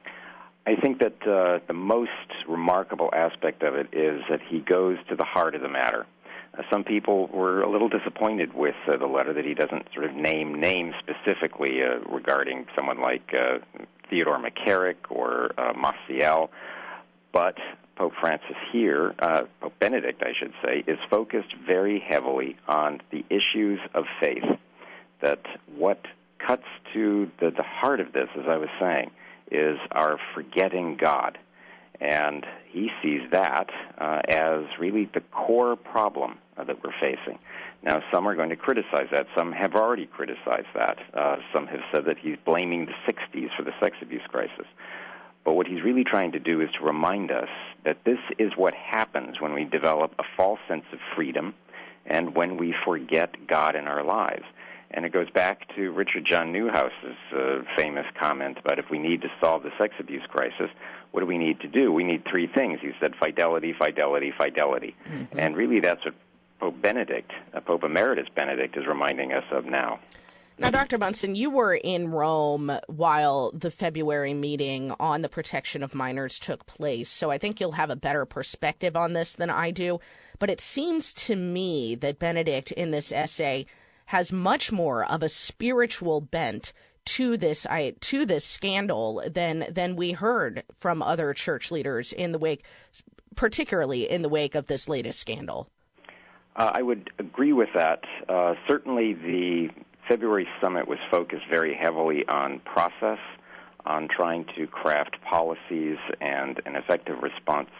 I think that the most remarkable aspect of it is that he goes to the heart of the matter. Some people were a little disappointed with the letter that he doesn't sort of name names specifically regarding someone like Theodore McCarrick or Maciel, but Pope Francis here, Pope Benedict, I should say, is focused very heavily on the issues of faith. That what cuts to the heart of this, as I was saying, is our forgetting God. And he sees that as really the core problem that we're facing. Now, some are going to criticize that. Some have already criticized that. Some have said that he's blaming the 60s for the sex abuse crisis. But what he's really trying to do is to remind us that this is what happens when we develop a false sense of freedom and when we forget God in our lives. And it goes back to Richard John Newhouse's famous comment about if we need to solve the sex abuse crisis, what do we need to do? We need three things. He said fidelity, fidelity, fidelity. Mm-hmm. And really that's what Pope Benedict, Pope Emeritus Benedict, is reminding us of now. Now, Dr. Bunson, you were in Rome while the February meeting on the protection of minors took place, so I think you'll have a better perspective on this than I do. But it seems to me that Benedict in this essay has much more of a spiritual bent to this scandal than we heard from other church leaders in the wake, particularly in the wake of this latest scandal. I would agree with that. Certainly the February summit was focused very heavily on process, on trying to craft policies and an effective response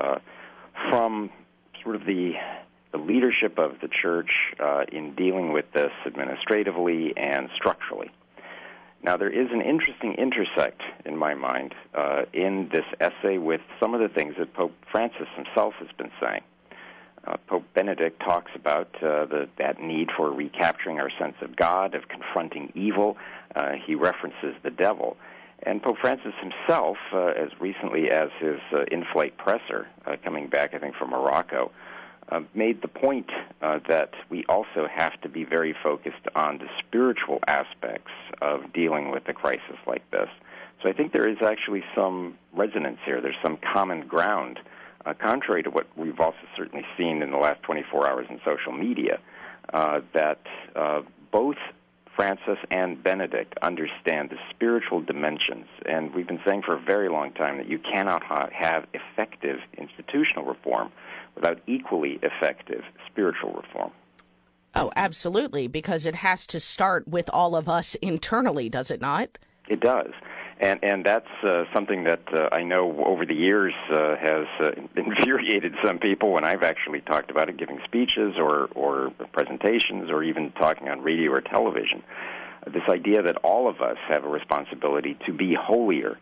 from sort of the leadership of the Church in dealing with this administratively and structurally. Now, there is an interesting intersect, in my mind, in this essay with some of the things that Pope Francis himself has been saying. Pope Benedict talks about that need for recapturing our sense of God, of confronting evil. He references the devil. And Pope Francis himself, as recently as his in-flight presser, coming back, I think, from Morocco, made the point that we also have to be very focused on the spiritual aspects of dealing with a crisis like this. So I think there is actually some resonance here. There's some common ground, contrary to what we've also certainly seen in the last 24 hours in social media, that both Francis and Benedict understand the spiritual dimensions. And we've been saying for a very long time that you cannot have effective institutional reform without equally effective spiritual reform. Oh, absolutely, because it has to start with all of us internally, does it not? It does. And that's something that I know over the years has infuriated some people when I've actually talked about it, giving speeches or presentations or even talking on radio or television. This idea that all of us have a responsibility to be holier,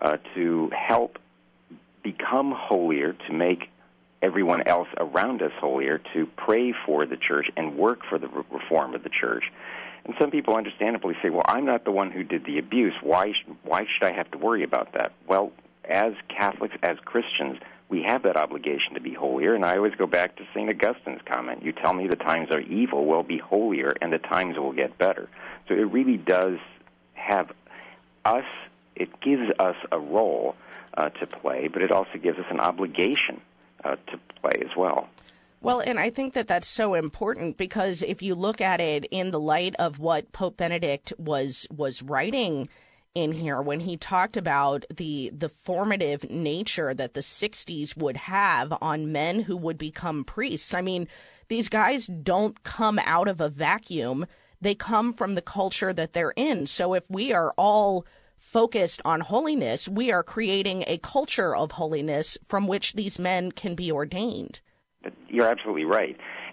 to help become holier, to make everyone else around us holier, to pray for the Church and work for the reform of the Church. And some people understandably say, well, I'm not the one who did the abuse. Why should I have to worry about that? Well, as Catholics, as Christians, we have that obligation to be holier. And I always go back to St. Augustine's comment, you tell me the times are evil, well, be holier, and the times will get better. So it really does have us, it gives us a role to play, but it also gives us an obligation to play as well. Well, and I think that that's so important because if you look at it in the light of what Pope Benedict was writing in here when he talked about the formative nature that the 60s would have on men who would become priests. I mean, these guys don't come out of a vacuum. They come from the culture that they're in. So if we are all focused on holiness, we are creating a culture of holiness from which these men can be ordained. You're absolutely right.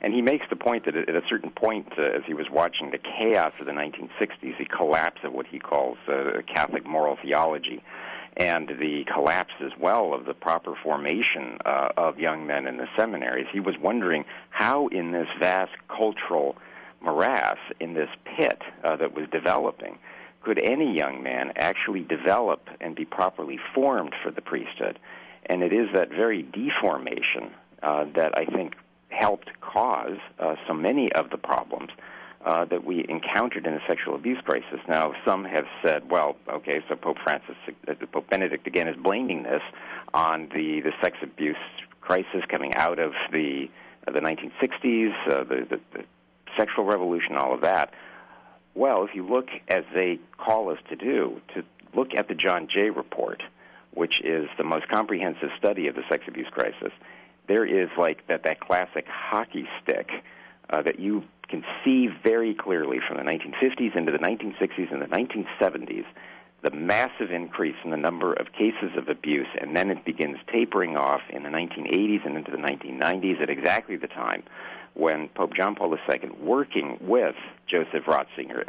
And he makes the point that at a certain point, as he was watching the chaos of the 1960s, the collapse of what he calls Catholic moral theology, and the collapse as well of the proper formation of young men in the seminaries, he was wondering how in this vast cultural morass, in this pit that was developing, could any young man actually develop and be properly formed for the priesthood? And it is that very deformation that I think helped cause so many of the problems that we encountered in the sexual abuse crisis. Now, some have said, well, okay, so Pope Benedict again is blaming this on the sex abuse crisis coming out of the 1960s, the sexual revolution, all of that. Well, if you look, as they call us to do, to look at the John Jay report, which is the most comprehensive study of the sex abuse crisis, there is like that classic hockey stick that you can see very clearly from the 1950s into the 1960s and the 1970s, the massive increase in the number of cases of abuse, and then it begins tapering off in the 1980s and into the 1990s at exactly the time when Pope John Paul II, working with Joseph Ratzinger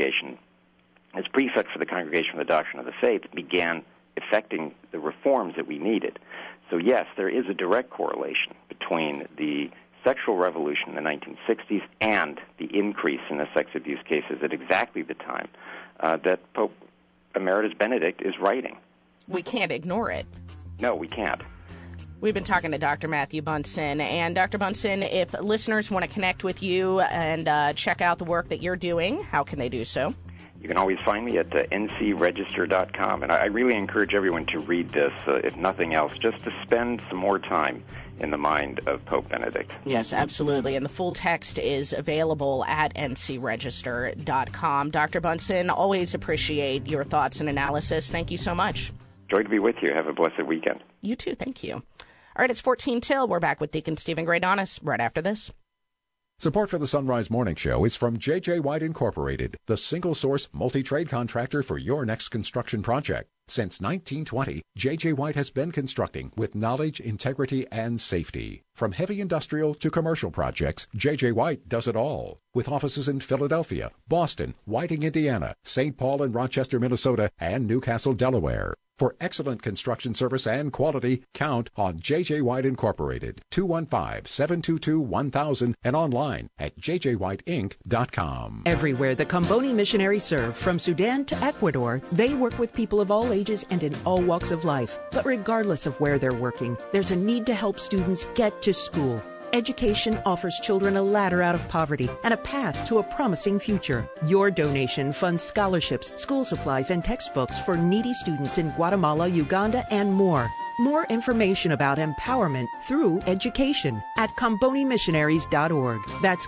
as prefect for the Congregation for the Doctrine of the Faith, began effecting the reforms that we needed. So yes, there is a direct correlation between the sexual revolution in the 1960s and the increase in the sex abuse cases at exactly the time that Pope Emeritus Benedict is writing. We can't ignore it. No, we can't. We've been talking to Dr. Matthew Bunson. And Dr. Bunson, if listeners want to connect with you and check out the work that you're doing, how can they do so? You can always find me at ncregister.com. And I really encourage everyone to read this, if nothing else, just to spend some more time in the mind of Pope Benedict. Yes, absolutely. And the full text is available at ncregister.com. Dr. Bunson, always appreciate your thoughts and analysis. Thank you so much. Joy to be with you. Have a blessed weekend. You too. Thank you. All right, it's 14 till. We're back with Deacon Stephen Graydonis right after this. Support for the Sunrise Morning Show is from J.J. White Incorporated, the single-source multi-trade contractor for your next construction project. Since 1920, J.J. White has been constructing with knowledge, integrity, and safety. From heavy industrial to commercial projects, J.J. White does it all. With offices in Philadelphia, Boston, Whiting, Indiana, St. Paul and Rochester, Minnesota, and Newcastle, Delaware. For excellent construction service and quality, count on J.J. White Incorporated, 215-722-1000, and online at jjwhiteinc.com. Everywhere the Comboni missionaries serve, from Sudan to Ecuador, they work with people of all ages and in all walks of life. But regardless of where they're working, there's a need to help students get to school. Education offers children a ladder out of poverty and a path to a promising future. Your donation funds scholarships, school supplies, and textbooks for needy students in Guatemala, Uganda, and more. More information about empowerment through education at ComboniMissionaries.org. That's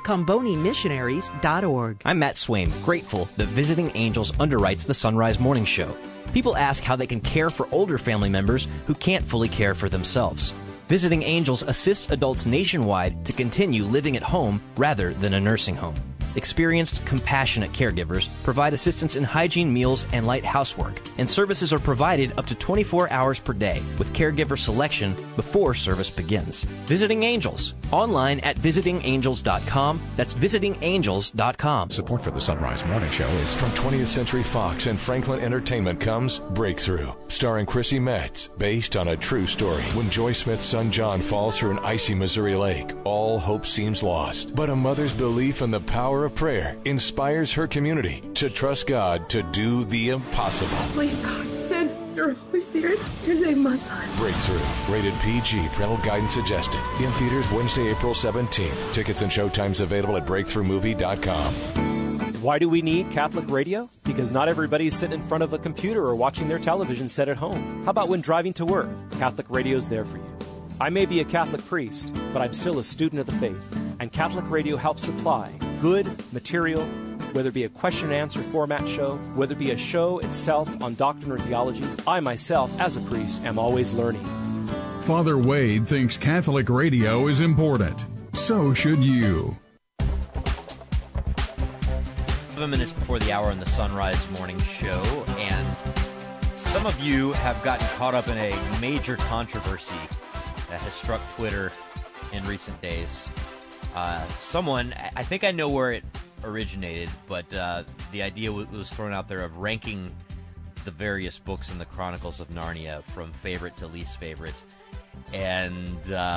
ComboniMissionaries.org. I'm Matt Swain, grateful that Visiting Angels underwrites the Sunrise Morning Show. People ask how they can care for older family members who can't fully care for themselves. Visiting Angels assists adults nationwide to continue living at home rather than a nursing home. Experienced, compassionate caregivers provide assistance in hygiene, meals, and light housework, and services are provided up to 24 hours per day with caregiver selection before service begins. Visiting Angels, online at visitingangels.com. That's visitingangels.com. Support for the Sunrise Morning Show is from 20th Century Fox and Franklin Entertainment comes Breakthrough, starring Chrissy Metz, based on a true story. When Joy Smith's son John falls through an icy Missouri lake, all hope seems lost. But a mother's belief in the power of prayer inspires her community to trust God to do the impossible. Please, God, send your Holy Spirit to save my son. Breakthrough, rated PG, parental guidance suggested. In theaters Wednesday, April 17th. Tickets and showtimes available at breakthroughmovie.com. Why do we need Catholic radio? Because not everybody's sitting in front of a computer or watching their television set at home. How about when driving to work? Catholic radio's there for you. I may be a Catholic priest, but I'm still a student of the faith, and Catholic radio helps supply good material, whether it be a question and answer format show, whether it be a show itself on doctrine or theology. I myself, as a priest, am always learning. Father Wade thinks Catholic radio is important. So should you. 7 minutes before the hour on the Sunrise Morning Show, and some of you have gotten caught up in a major controversy that has struck Twitter in recent days. Someone, I think I know where it originated, but the idea was thrown out there of ranking the various books in the Chronicles of Narnia from favorite to least favorite. And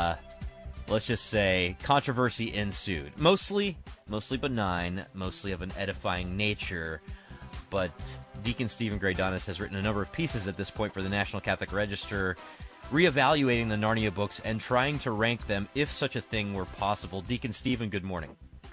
let's just say controversy ensued. Mostly benign, mostly of an edifying nature. But Deacon Stephen Greydonis has written a number of pieces at this point for the National Catholic Register, reevaluating the Narnia books and trying to rank them if such a thing were possible. Deacon Stephen, good morning.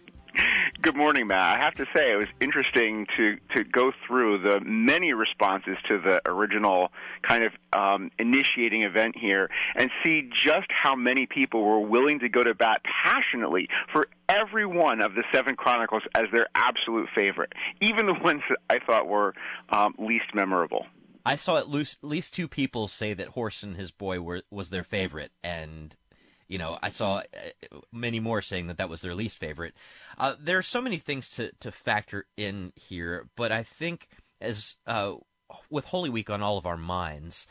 Good morning, Matt. I have to say it was interesting to go through the many responses to the original kind of initiating event here and see just how many people were willing to go to bat passionately for every one of the 7 Chronicles as their absolute favorite, even the ones that I thought were least memorable. I saw at least 2 people say that Horse and His Boy was their favorite, and I saw many more saying that was their least favorite. There are so many things to factor in here, but I think as with Holy Week on all of our minds,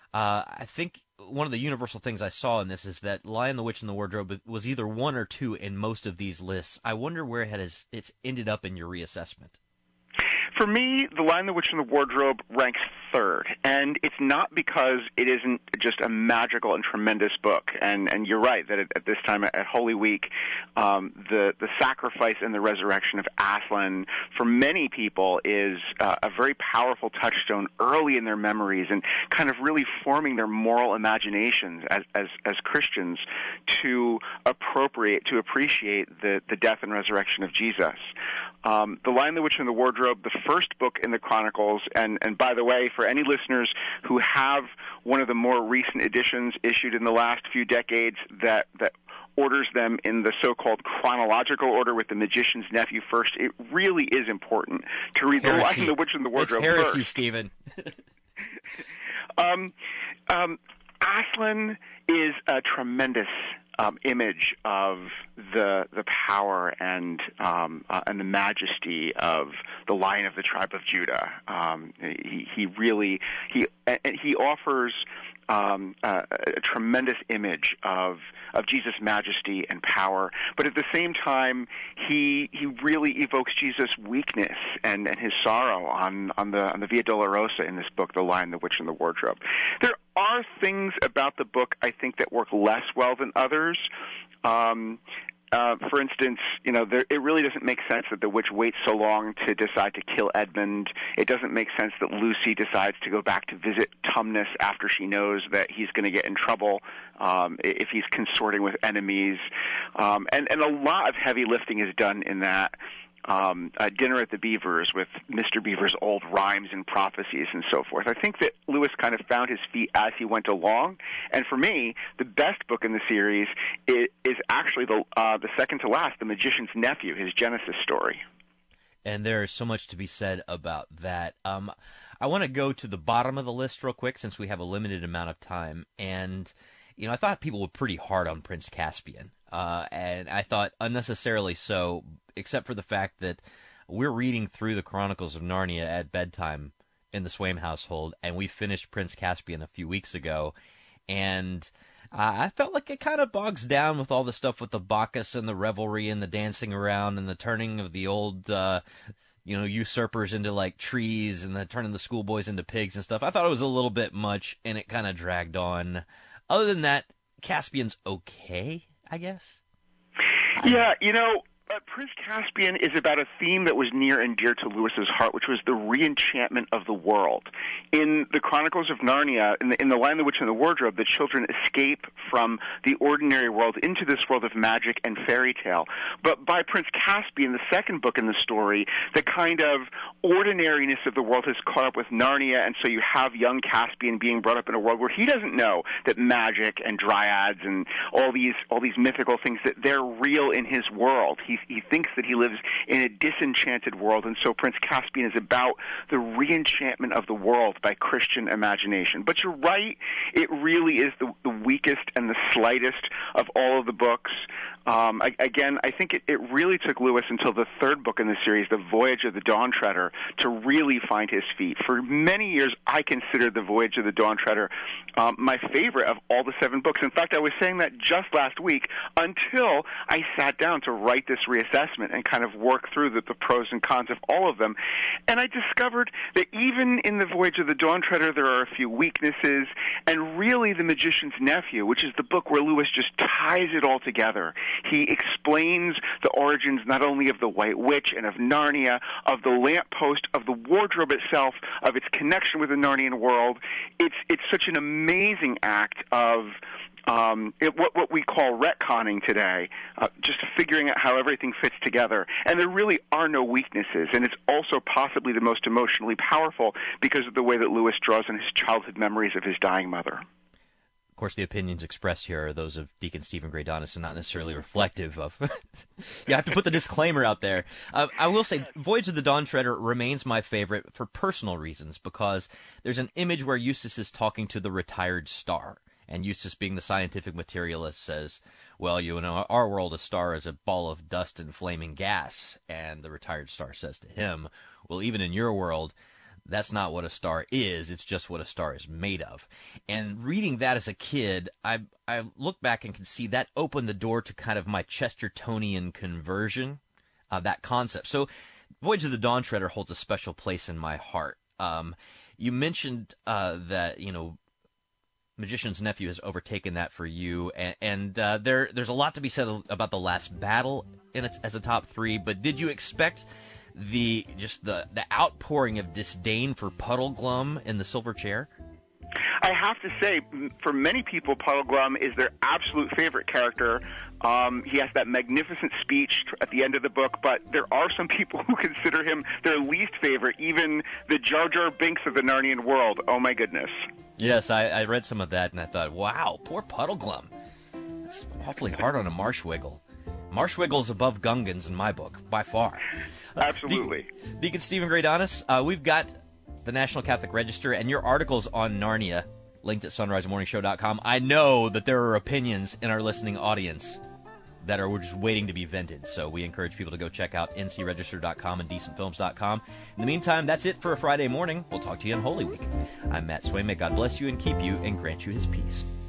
I think one of the universal things I saw in this is that Lion, the Witch, and the Wardrobe was either 1 or 2 in most of these lists. I wonder where it's ended up in your reassessment. For me, The Lion, the Witch, and the Wardrobe ranks 3rd, and it's not because it isn't just a magical and tremendous book. And you're right that at this time at Holy Week, the sacrifice and the resurrection of Aslan for many people is a very powerful touchstone early in their memories and kind of really forming their moral imaginations as Christians to appreciate the death and resurrection of Jesus. The Lion, the Witch, and the Wardrobe, the first book in the Chronicles, and by the way, for any listeners who have one of the more recent editions issued in the last few decades that orders them in the so-called chronological order with The Magician's Nephew first, it really is important to read Heresy. The Lion, the Witch, and the Wardrobe it's heresy, first. Stephen. Aslan is a tremendous image of the power and the majesty of the Lion of the tribe of Judah. He offers a tremendous image of Jesus' majesty and power, but at the same time, he really evokes Jesus' weakness and his sorrow on the Via Dolorosa in this book, The Lion, the Witch, and the Wardrobe. There are things about the book I think that work less well than others. For instance, it really doesn't make sense that the witch waits so long to decide to kill Edmund. It doesn't make sense that Lucy decides to go back to visit Tumnus after she knows that he's going to get in trouble if he's consorting with enemies. And a lot of heavy lifting is done in that. Dinner at the Beavers with Mr. Beaver's old rhymes and prophecies and so forth. I think that Lewis kind of found his feet as he went along, and for me, the best book in the series is actually the second to last, The Magician's Nephew, his Genesis story. And there is so much to be said about that. I want to go to the bottom of the list real quick since we have a limited amount of time, and I thought people were pretty hard on Prince Caspian. And I thought unnecessarily so, except for the fact that we're reading through the Chronicles of Narnia at bedtime in the Swaim household, and we finished Prince Caspian a few weeks ago, and I felt like it kind of bogs down with all the stuff with the Bacchus and the revelry and the dancing around and the turning of the old usurpers into like trees and the turning the schoolboys into pigs and stuff. I thought it was a little bit much, and it kind of dragged on. Other than that, Caspian's okay, I guess. Yeah, Prince Caspian is about a theme that was near and dear to Lewis's heart, which was the re-enchantment of the world. In the Chronicles of Narnia, in the Lion, the Witch, and the Wardrobe, the children escape from the ordinary world into this world of magic and fairy tale. But by Prince Caspian, the second book in the story, the kind of ordinariness of the world has caught up with Narnia, and so you have young Caspian being brought up in a world where he doesn't know that magic and dryads and all these mythical things, that they're real in his world. He He thinks that he lives in a disenchanted world, and so Prince Caspian is about the reenchantment of the world by Christian imagination. But you're right, it really is the weakest and the slightest of all of the books. Again, I think it really took Lewis until the third book in the series, The Voyage of the Dawn Treader, to really find his feet. For many years, I considered The Voyage of the Dawn Treader my favorite of all the 7 books. In fact, I was saying that just last week until I sat down to write this reassessment and kind of work through the pros and cons of all of them. And I discovered that even in The Voyage of the Dawn Treader, there are a few weaknesses, and really The Magician's Nephew, which is the book where Lewis just ties it all together. He explains the origins not only of the White Witch and of Narnia, of the lamppost, of the wardrobe itself, of its connection with the Narnian world. It's such an amazing act of what we call retconning today, just figuring out how everything fits together. And there really are no weaknesses, and it's also possibly the most emotionally powerful because of the way that Lewis draws on his childhood memories of his dying mother. Of course, the opinions expressed here are those of Deacon Stephen Gray-Donis and not necessarily reflective of... You have to put the disclaimer out there. I will say, Voyage of the Dawn Treader remains my favorite for personal reasons, because there's an image where Eustace is talking to the retired star. And Eustace, being the scientific materialist, says, well, our world, a star is a ball of dust and flaming gas. And the retired star says to him, well, even in your world, that's not what a star is. It's just what a star is made of. And reading that as a kid, I look back and can see that opened the door to kind of my Chestertonian conversion, that concept. So Voyage of the Dawn Treader holds a special place in my heart. You mentioned that, Magician's Nephew has overtaken that for you, and there's a lot to be said about The Last Battle as a top 3, but did you expect the outpouring of disdain for Puddleglum in The Silver Chair? I have to say, for many people, Puddleglum is their absolute favorite character. He has that magnificent speech at the end of the book, but there are some people who consider him their least favorite, even the Jar Jar Binks of the Narnian world. Oh, my goodness. Yes, I read some of that, and I thought, wow, poor Puddleglum. It's awfully hard on a Marshwiggle. Marshwiggle's above Gungans in my book, by far. Absolutely. Deacon Stephen Gray-Donis, we've got the National Catholic Register and your articles on Narnia linked at sunrisemorningshow.com. I know that there are opinions in our listening audience that are just waiting to be vented, so we encourage people to go check out ncregister.com and decentfilms.com. In the meantime, that's it for a Friday morning. We'll talk to you on Holy Week. I'm Matt Swain. May God bless you and keep you and grant you his peace.